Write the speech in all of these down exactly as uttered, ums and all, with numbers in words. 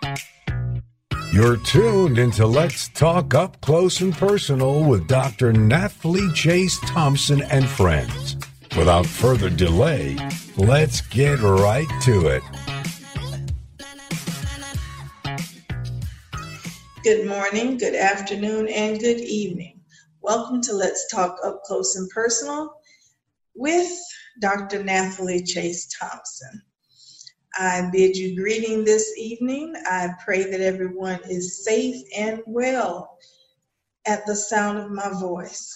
You're tuned into Let's Talk Up Close and Personal with Doctor Nathalie Chase Thompson and friends. Without further delay, let's get right to it. Good morning, good afternoon, and good evening. Welcome to Let's Talk Up Close and Personal with Doctor Nathalie Chase Thompson. I bid you greeting this evening. I pray that everyone is safe and well at the sound of my voice.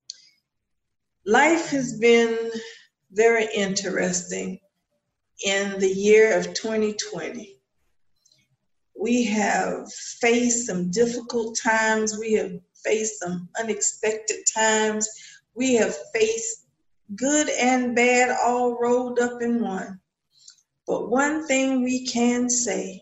Life has been very interesting in the year of twenty twenty. We have faced some difficult times. We have faced some unexpected times. We have faced good and bad all rolled up in one. But one thing we can say,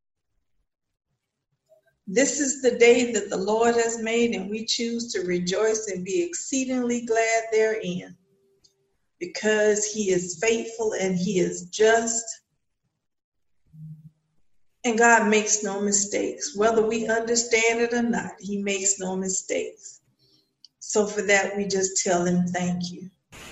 this is the day that the Lord has made, and we choose to rejoice and be exceedingly glad therein, because He is faithful and He is just, and God makes no mistakes. Whether we understand it or not, He makes no mistakes. So for that, we just tell Him thank you.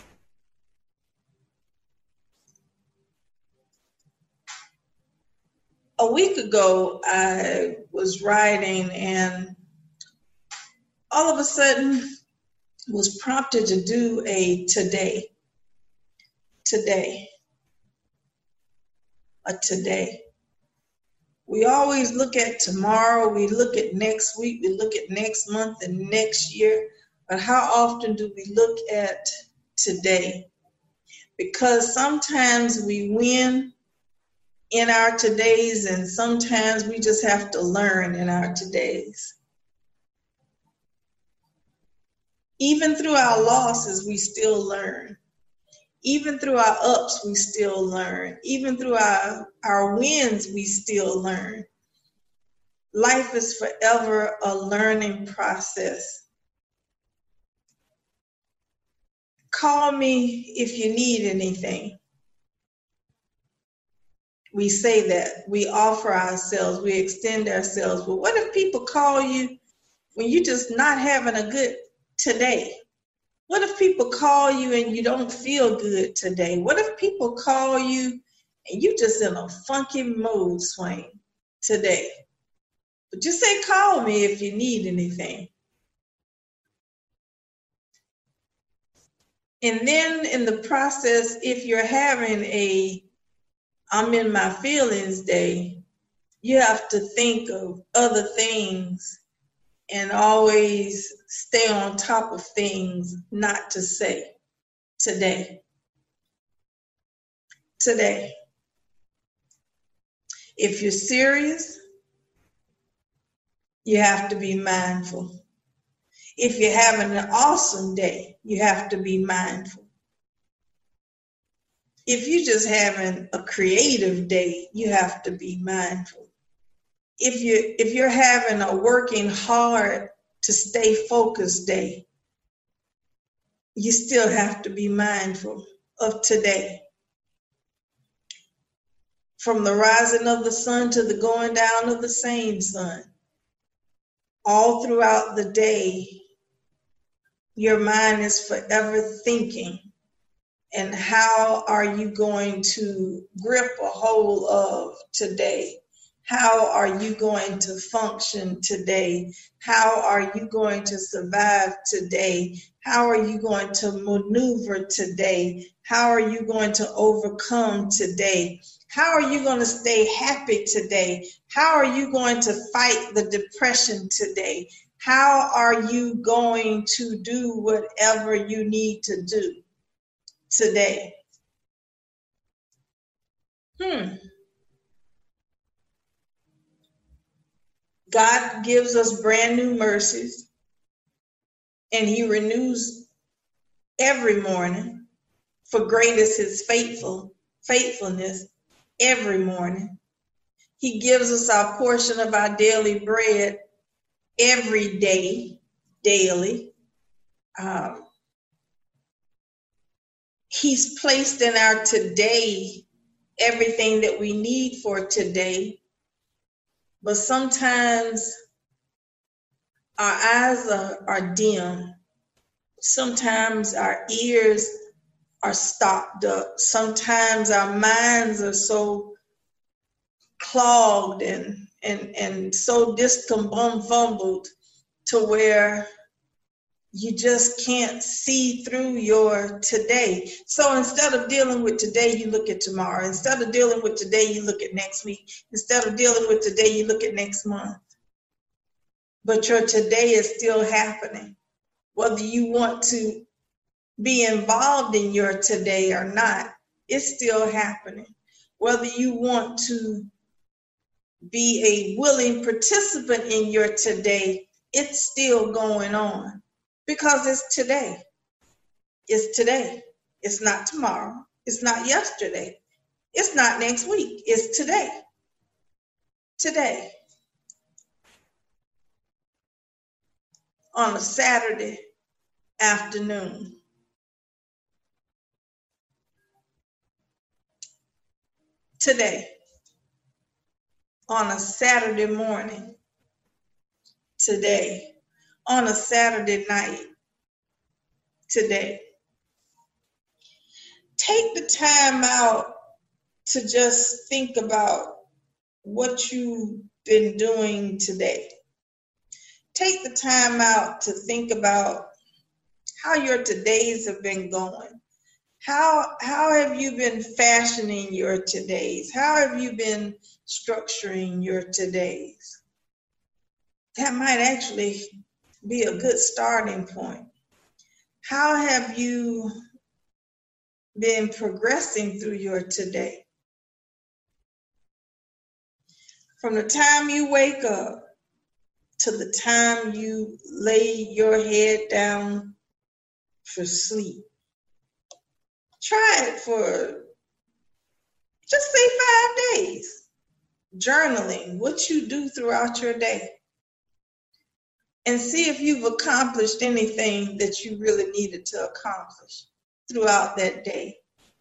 A week ago, I was riding and all of a sudden was prompted to do a today, today, a today. We always look at tomorrow, we look at next week, we look at next month and next year, but how often do we look at today? Because sometimes we win in our todays, and sometimes we just have to learn in our todays. Even through our losses, we still learn. Even through our ups, we still learn. Even through our, our wins, we still learn. Life is forever a learning process. Call me if you need anything. We say that, we offer ourselves, we extend ourselves. But what if people call you when you're just not having a good today? What if people call you and you don't feel good today? What if people call you and you just in a funky mood swing today? But just say, call me if you need anything. And then in the process, if you're having a I'm in my feelings day, you have to think of other things and always stay on top of things not to say today. Today. If you're serious, you have to be mindful. If you're having an awesome day, you have to be mindful. If you're just having a creative day, you have to be mindful. If you if you're having a working hard to stay focused day, you still have to be mindful of today. From the rising of the sun to the going down of the same sun, all throughout the day, your mind is forever thinking. And how are you going to grip a hold of today? How are you going to function today? How are you going to survive today? How are you going to maneuver today? How are you going to overcome today? How are you going to stay happy today? How are you going to fight the depression today? How are you going to do whatever you need to do today? Hmm. God gives us brand new mercies, and He renews every morning. For great is His faithful faithfulness every morning. He gives us our portion of our daily bread every day, daily. Um, he's placed in our today everything that we need for today. but sometimes our eyes are, are dim. Sometimes our ears are stopped up. Sometimes our minds are so clogged and and and so discombobulated to where you just can't see through your today. So instead of dealing with today, you look at tomorrow. Instead of dealing with today, you look at next week. Instead of dealing with today, you look at next month. But your today is still happening. Whether you want to be involved in your today or not, it's still happening. Whether you want to be a willing participant in your today, it's still going on. Because it's today. It's today. It's not tomorrow. It's not yesterday. It's not next week. It's today. Today. On a Saturday afternoon. Today. On a Saturday morning. Today. On a Saturday night, today. Take the time out to just think about what you've been doing today. Take the time out to think about how your todays have been going. How, how have you been fashioning your todays? How have you been structuring your todays? That might actually be a good starting point. How have you been progressing through your today? From the time you wake up to the time you lay your head down for sleep. Try it for, just say five days. Journaling what you do throughout your day. And see if you've accomplished anything that you really needed to accomplish throughout that day.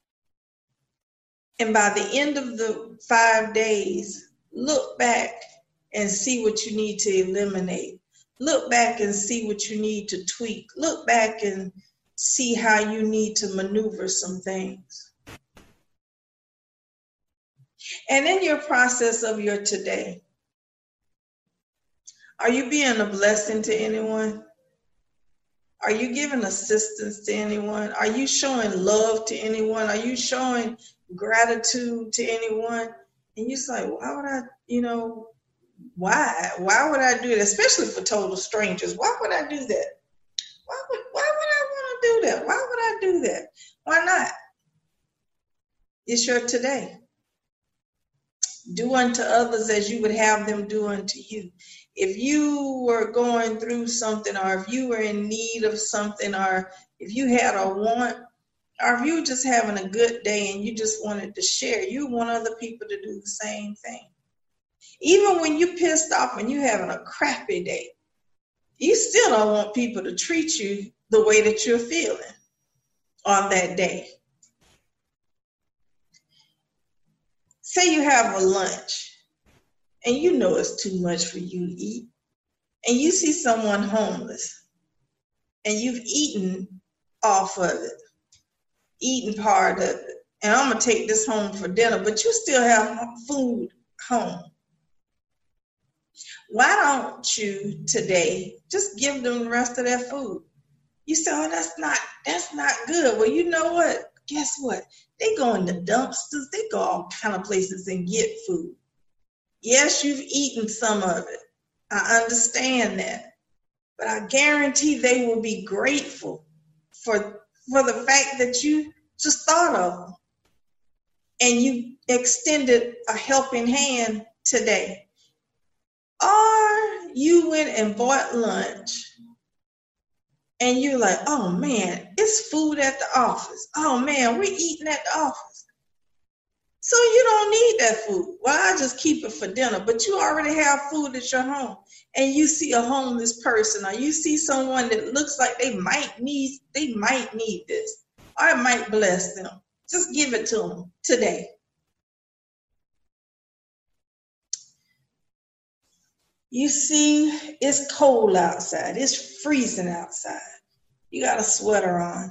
And by the end of the five days, look back and see what you need to eliminate. Look back and see what you need to tweak. Look back and see how you need to maneuver some things. And in your process of your today, are you being a blessing to anyone? Are you giving assistance to anyone? Are you showing love to anyone? Are you showing gratitude to anyone? And you're like, why would I, you know, why? Why would I do it? Especially for total strangers. Why would I do that? Why would, why would I want to do that? Why would I do that? Why not? It's your today. Do unto others as you would have them do unto you. If you were going through something, or if you were in need of something, or if you had a want, or if you were just having a good day and you just wanted to share, you want other people to do the same thing. Even when you're pissed off and you're having a crappy day, you still don't want people to treat you the way that you're feeling on that day. Say you have a lunch and you know it's too much for you to eat, and you see someone homeless and you've eaten off of it, eaten part of it, and I'm going to take this home for dinner, but you still have food home. Why don't you today just give them the rest of that food? You say, oh, that's not, that's not good. Well, you know what? Guess what? They go in the dumpsters. They go all kind of places and get food. Yes, you've eaten some of it. I understand that. But I guarantee they will be grateful for, for the fact that you just thought of them. And you extended a helping hand today. Or you went and bought lunch. And you're like, oh, man, it's food at the office. Oh, man, we're eating at the office. So you don't need that food. Well, I just keep it for dinner. But you already have food at your home. And you see a homeless person, or you see someone that looks like they might need, they might need this. Or it might bless them. Just give it to them today. You see, it's cold outside. It's freezing outside. You got a sweater on.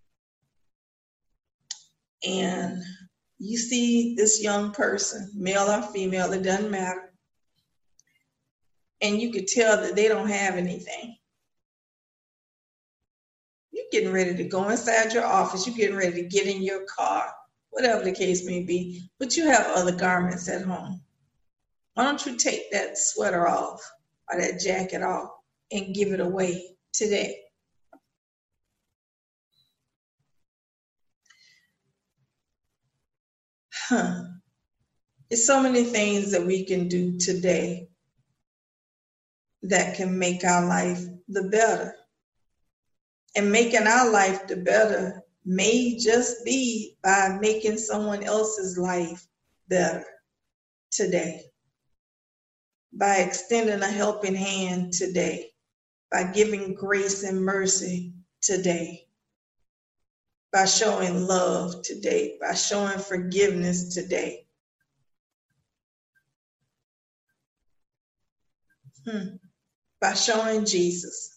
And you see this young person, male or female, it doesn't matter. And you could tell that they don't have anything. You're getting ready to go inside your office. You're getting ready to get in your car, whatever the case may be. But you have other garments at home. Why don't you take that sweater off or that jacket off and give it away today? Huh. There's so many things that we can do today that can make our life the better. And making our life the better may just be by making someone else's life better today. By extending a helping hand today. By giving grace and mercy today. By showing love today. By showing forgiveness today. Hmm. By showing Jesus.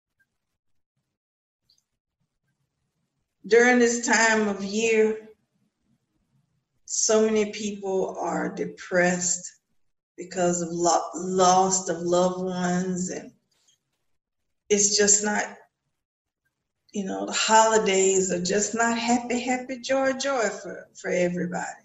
During this time of year, so many people are depressed because of lo- loss of loved ones, and it's just not, you know, the holidays are just not happy, happy, joy, joy for, for everybody.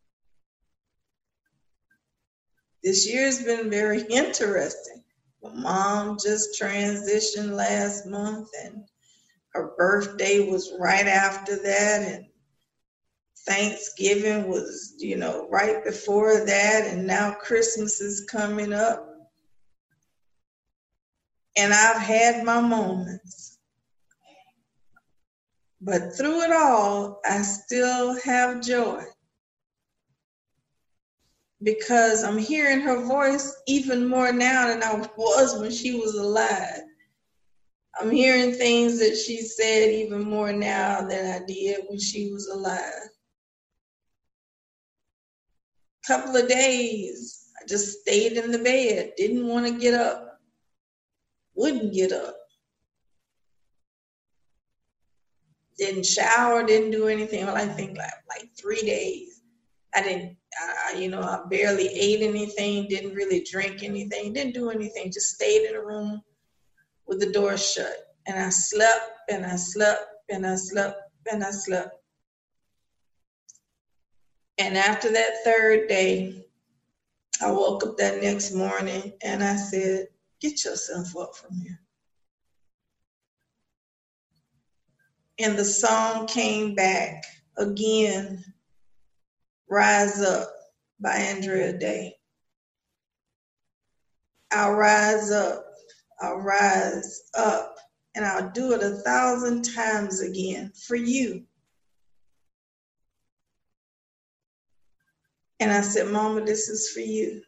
This year's been very interesting. My mom just transitioned last month, and her birthday was right after that, and Thanksgiving was, you know, right before that, and now Christmas is coming up. And I've had my moments. But through it all, I still have joy. Because I'm hearing her voice even more now than I was when she was alive. I'm hearing things that she said even more now than I did when she was alive. A couple of days, I just stayed in the bed, didn't want to get up, wouldn't get up. Didn't shower, didn't do anything. Well, I think like, like three days. I didn't, I, you know, I barely ate anything, didn't really drink anything, didn't do anything, just stayed in a room with the door shut. And I slept, and I slept, and I slept, and I slept. And after that third day, I woke up that next morning, and I said, get yourself up from here. And the song came back again, Rise Up by Andrea Day. I'll rise up, I'll rise up. And I'll do it a thousand times again for you. And I said, Mama, this is for you.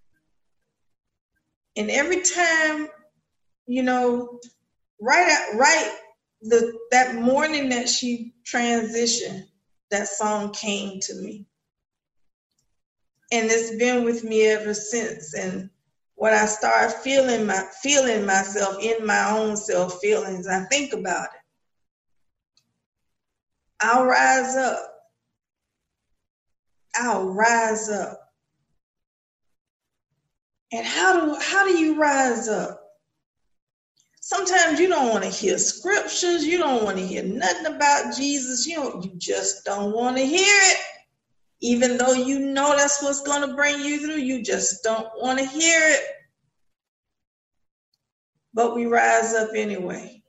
And every time, you know, right at, right the that morning that she transitioned, that song came to me. And it's been with me ever since. And when I start feeling my feeling myself in my own self feelings, I think about it. I'll rise up. I'll rise up. And how do how do you rise up? Sometimes you don't want to hear scriptures, you don't want to hear nothing about Jesus, you don't, you just don't want to hear it. Even though you know that's what's going to bring you through, you just don't want to hear it. But we rise up anyway.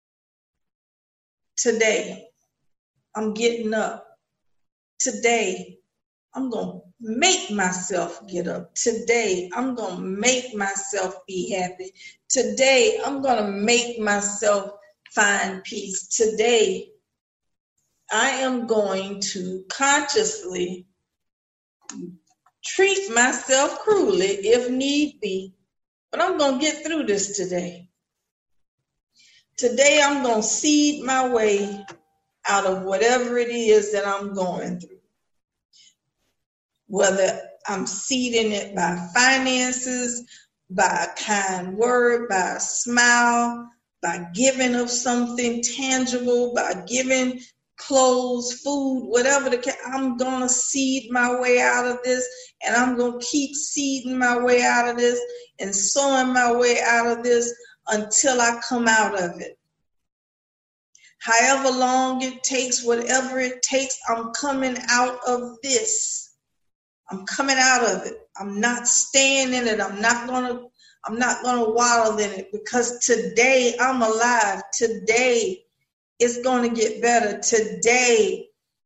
Today, I'm getting up. Today, I'm going to make myself get up. Today, I'm going to make myself be happy. Today, I'm going to make myself find peace. Today, I am going to consciously treat myself cruelly if need be, but I'm going to get through this today. Today, I'm going to seed my way out of whatever it is that I'm going through. Whether I'm seeding it by finances, by a kind word, by a smile, by giving of something tangible, by giving clothes, food, whatever the case. I'm going to seed my way out of this, and I'm going to keep seeding my way out of this and sowing my way out of this until I come out of it. However long it takes, whatever it takes, I'm coming out of this. I'm coming out of it. I'm not staying in it. I'm not gonna, I'm not gonna waddle in it, because today I'm alive. Today it's gonna get better. Today,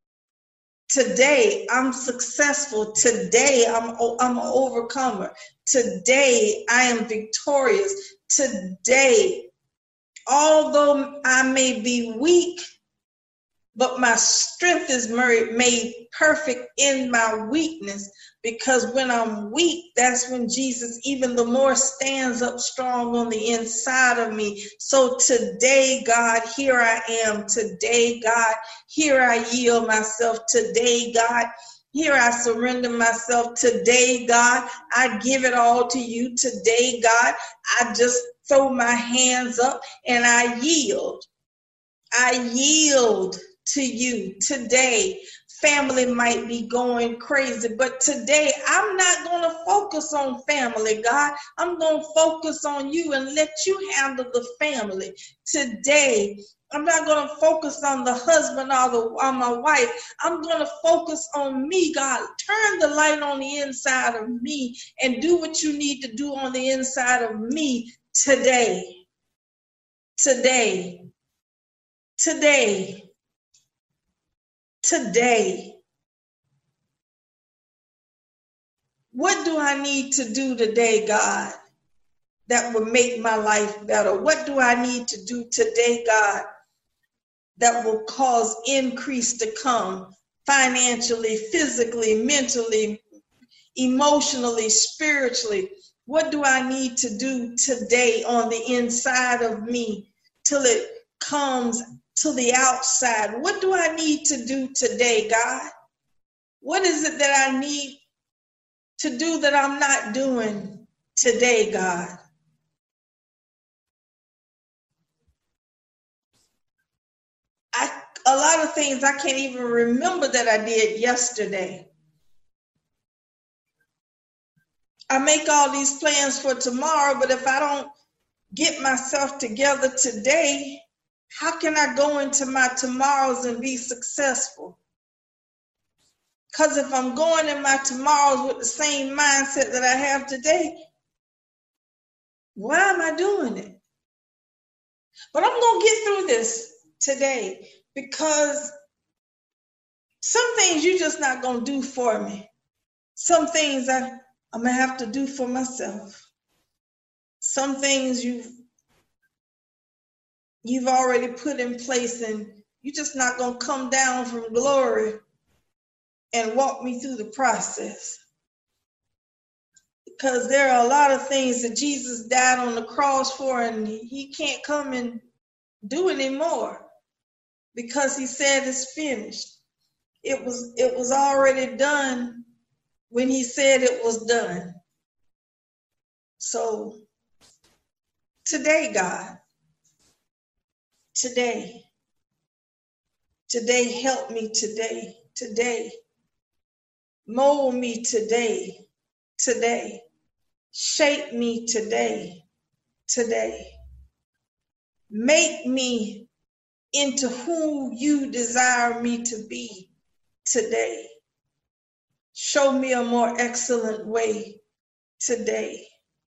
today I'm successful. Today I'm I'm an overcomer. Today I am victorious. Today, although I may be weak, but my strength is made perfect in my weakness, because when I'm weak, that's when Jesus even the more stands up strong on the inside of me. So today, God, here I am. Today, God, here I yield myself. Today, God, here I surrender myself. Today, God, I give it all to you. Today, God, I just throw my hands up and I yield. I yield to you today. Family might be going crazy, but today I'm not going to focus on family, God. I'm going to focus on you and let you handle the family. Today, I'm not going to focus on the husband or, the, or my wife. I'm going to focus on me, God. Turn the light on the inside of me and do what you need to do on the inside of me today. Today. Today. Today. What do I need to do today, God, that will make my life better? What do I need to do today, God, that will cause increase to come financially, physically, mentally, emotionally, spiritually? What do I need to do today on the inside of me till it comes to the outside? What do I need to do today, God? What is it that I need to do that I'm not doing today, God? I, a lot of things I can't even remember that I did yesterday. I make all these plans for tomorrow, but if I don't get myself together today, how can I go into my tomorrows and be successful? Because if I'm going in my tomorrows with the same mindset that I have today, why am I doing it? But I'm going to get through this today, because some things you're just not going to do for me. Some things I, I'm going to have to do for myself. Some things you've, you've already put in place, and you're just not going to come down from glory and walk me through the process. Because there are a lot of things that Jesus died on the cross for, and he can't come and do anymore, because he said it's finished. It was, it was already done when he said it was done. So today, God, today, today, help me today, today, mold me today, today, shape me today, today, make me into who you desire me to be today. Show me a more excellent way today.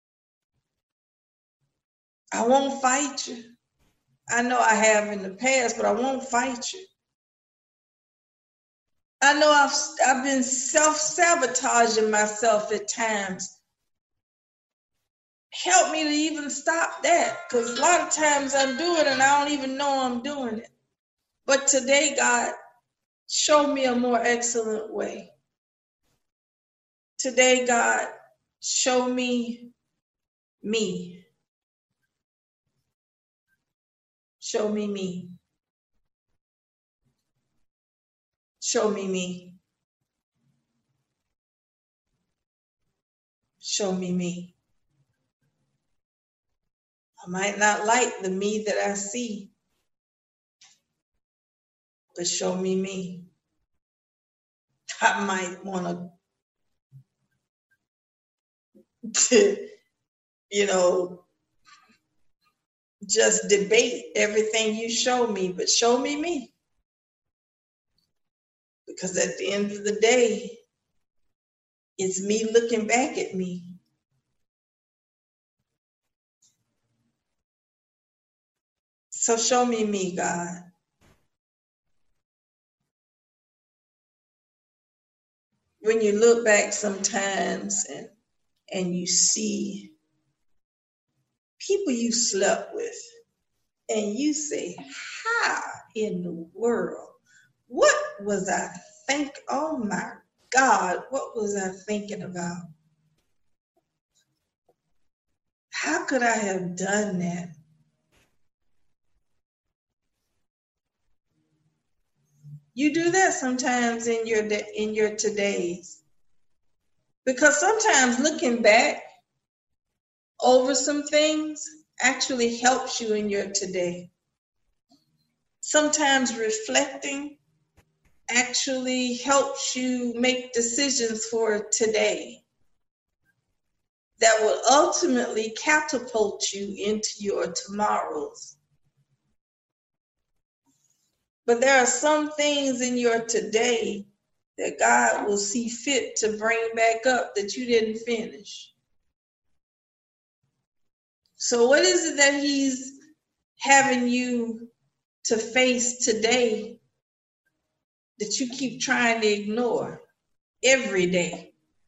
I won't fight you. I know I have in the past, but I won't fight you. I know I've, I've been self-sabotaging myself at times. Help me to even stop that, because a lot of times I do it and I don't even know I'm doing it. But today, God, show me a more excellent way. Today, God, show me me. Show me me. Show me me. Show me me. I might not like the me that I see, but show me me. I might want to, you know, just debate everything you show me, but show me me. Because at the end of the day, it's me looking back at me. So show me me, God. When you look back sometimes and and you see people you slept with, and you say, how in the world? What was I thinking? Oh my God, what was I thinking about? How could I have done that? You do that sometimes in your in your todays. Because sometimes looking back over some things actually helps you in your today. Sometimes reflecting actually helps you make decisions for today that will ultimately catapult you into your tomorrows. But there are some things in your today that God will see fit to bring back up that you didn't finish. So what is it that he's having you to face today that you keep trying to ignore every day?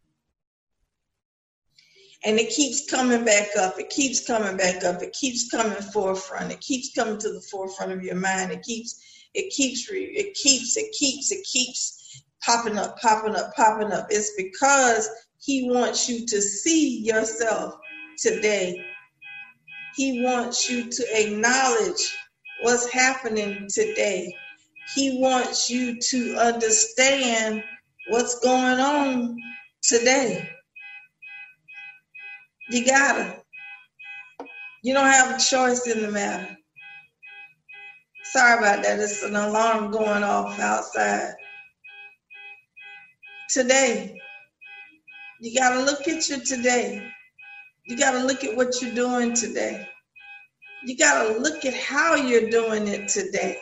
And it keeps coming back up. It keeps coming back up. It keeps coming forefront. It keeps coming to the forefront of your mind. It keeps, it keeps, it keeps, it keeps, it keeps popping up, popping up, popping up. It's because he wants you to see yourself today. He wants you to acknowledge what's happening today. He wants you to understand what's going on today. You gotta. You don't have a choice in the matter. Sorry about that. It's an alarm going off outside. Today, you gotta look at your today. You gotta look at what you're doing today. You gotta look at how you're doing it today.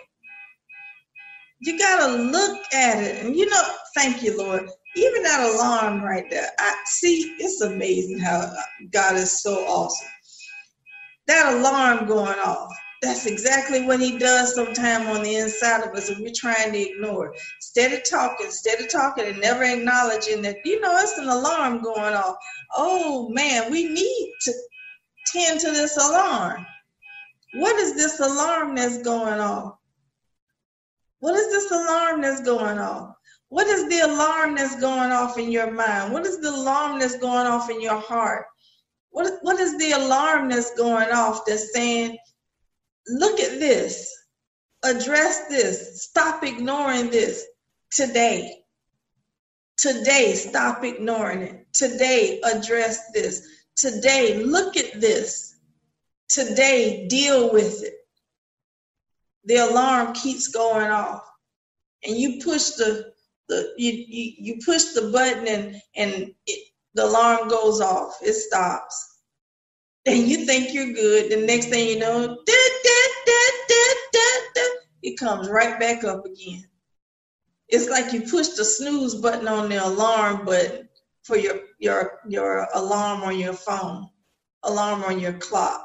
You gotta look at it. And you know, thank you, Lord. Even that alarm right there. I see, it's amazing how God is so awesome. That alarm going off. That's exactly what he does sometime on the inside of us, and we're trying to ignore it. Instead of talking, instead of talking and never acknowledging that, you know, it's an alarm going off. Oh man, we need to tend to this alarm. What is this alarm that's going off? What is this alarm that's going off? What is the alarm that's going off in your mind? What is the alarm that's going off in your heart? What, what is the alarm that's going off that's saying, look at this, address this, stop ignoring this today. Today, stop ignoring it. Today, address this. Today, look at this. Today, deal with it. The alarm keeps going off. And you push the, the you, you, you push the button and, and it, the alarm goes off. It stops. And you think you're good. The next thing you know, da, da, da, da, da, da, it comes right back up again. It's like you push the snooze button on the alarm button for your, your, your alarm on your phone, alarm on your clock.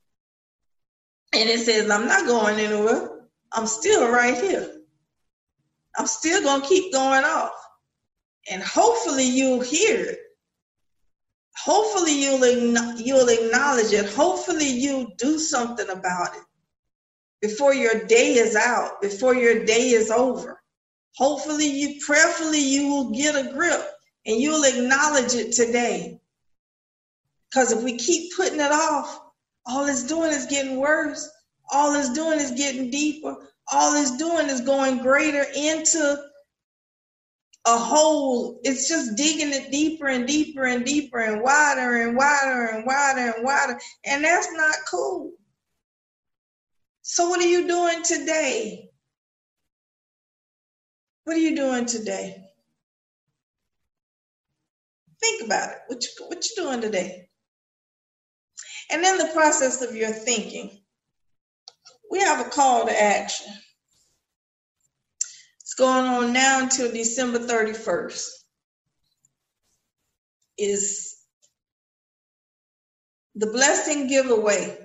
And it says, I'm not going anywhere. I'm still right here. I'm still going to keep going off. And hopefully you'll hear it. Hopefully you'll, you'll acknowledge it. Hopefully you'll do something about it before your day is out, before your day is over. Hopefully you, prayerfully you will get a grip and you'll acknowledge it today. Because if we keep putting it off, all it's doing is getting worse. All it's doing is getting deeper. All it's doing is going greater into, a hole. It's just digging it deeper and deeper and deeper and wider and wider and wider and wider. And that's not cool. So what are you doing today? What are you doing today? Think about it. What you, what you doing today? And in the process of your thinking, we have a call to action. It's going on now until December thirty-first. Is the blessing giveaway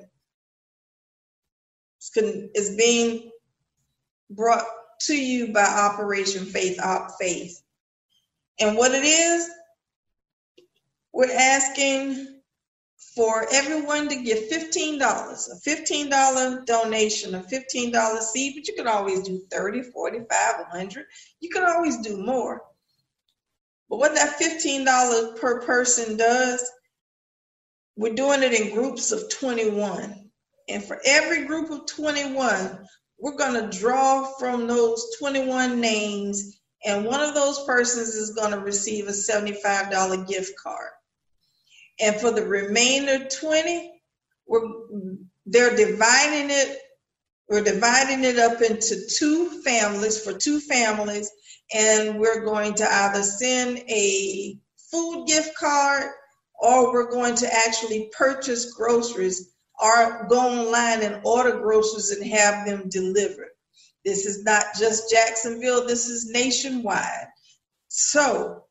is being brought to you by Operation Faith, Op Faith. And what it is, we're asking for everyone to give fifteen dollars, a fifteen dollars donation, a fifteen dollars seed, but you can always do thirty, forty-five, one hundred. You can always do more. But what that fifteen dollars per person does, we're doing it in groups of twenty-one. And for every group of twenty-one, we're going to draw from those twenty-one names, and one of those persons is going to receive a seventy-five dollars gift card. And for the remainder twenty, we're they're dividing it, we're dividing it up into two families, for two families, and we're going to either send a food gift card or we're going to actually purchase groceries or go online and order groceries and have them delivered. This is not just Jacksonville, this is nationwide. So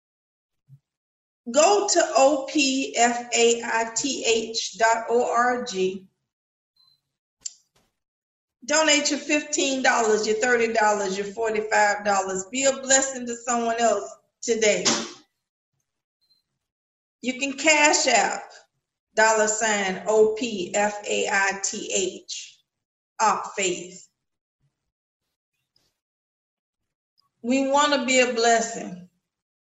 go to O P F A I T H dot org. Donate your fifteen dollars, your thirty dollars, your forty-five dollars. Be a blessing to someone else today. You can cash app dollar sign O P F A I T H, Op Faith. We want to be a blessing.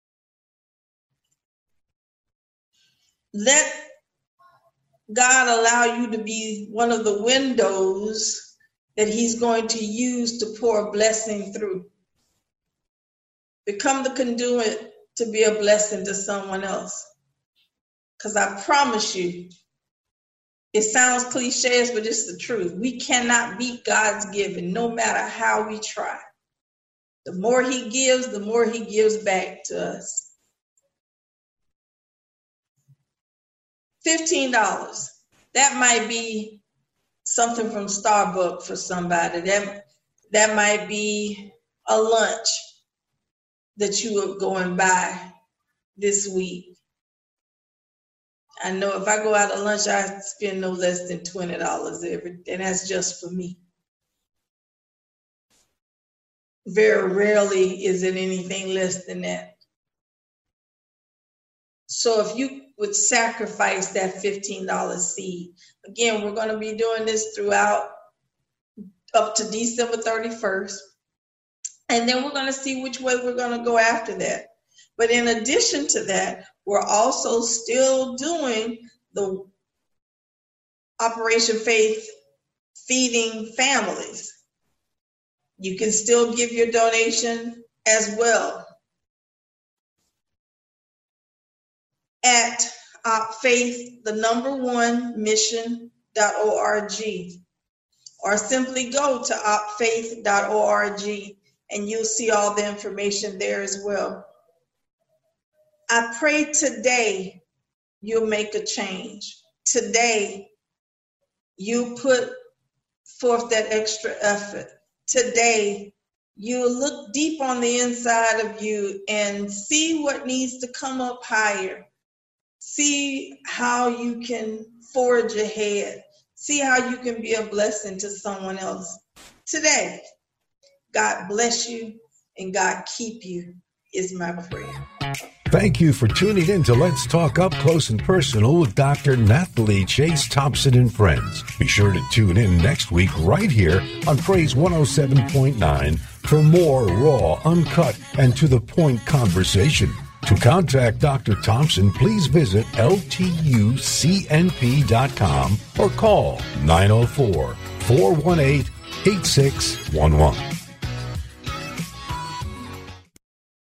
Let God allow you to be one of the windows that he's going to use to pour a blessing through. Become the conduit to be a blessing to someone else. Because I promise you, it sounds cliches, but it's the truth. We cannot beat God's giving, no matter how we try. The more he gives, the more he gives back to us. fifteen dollars. That might be something from Starbucks for somebody. That, that might be a lunch that you are going by this week. I know if I go out to lunch, I spend no less than twenty dollars every, and that's just for me. Very rarely is it anything less than that. So if you would sacrifice that fifteen dollars seed, again, we're going to be doing this throughout up to December thirty-first. And then we're going to see which way we're going to go after that. But in addition to that, we're also still doing the Operation Faith Feeding Families. You can still give your donation as well at opfaith, the number one, mission dot org, or simply go to opfaith dot org and you'll see all the information there as well. I pray today you'll make a change. Today you put forth that extra effort. Today you look deep on the inside of you and see what needs to come up higher. See how you can forge ahead. See how you can be a blessing to someone else. Today, God bless you and God keep you is my prayer. Thank you for tuning in to Let's Talk Up Close and Personal with Doctor Nathalie Chase Thompson and Friends. Be sure to tune in next week right here on Praise one oh seven point nine for more raw, uncut, and to-the-point conversation. To contact Doctor Thompson, please visit L T U C N P dot com or call nine oh four, four one eight, eight six one one.